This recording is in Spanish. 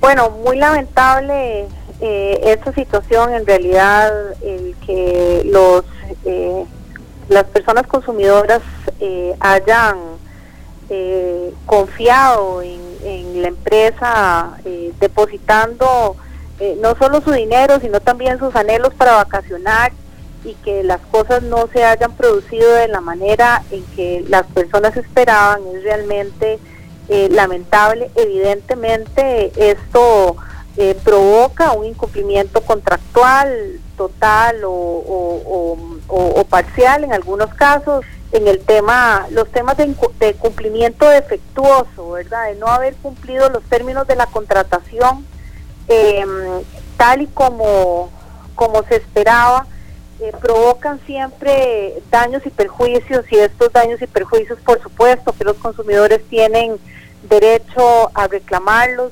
Bueno, muy lamentable esta situación. En realidad, el que las personas consumidoras hayan confiado en la empresa, depositando no solo su dinero, sino también sus anhelos para vacacionar, y que las cosas no se hayan producido de la manera en que las personas esperaban, es realmente lamentable. Evidentemente esto provoca un incumplimiento contractual total o parcial en algunos casos. En los temas de cumplimiento defectuoso, ¿verdad?, de no haber cumplido los términos de la contratación tal y como se esperaba, provocan siempre daños y perjuicios, y estos daños y perjuicios, por supuesto, que los consumidores tienen derecho a reclamarlos,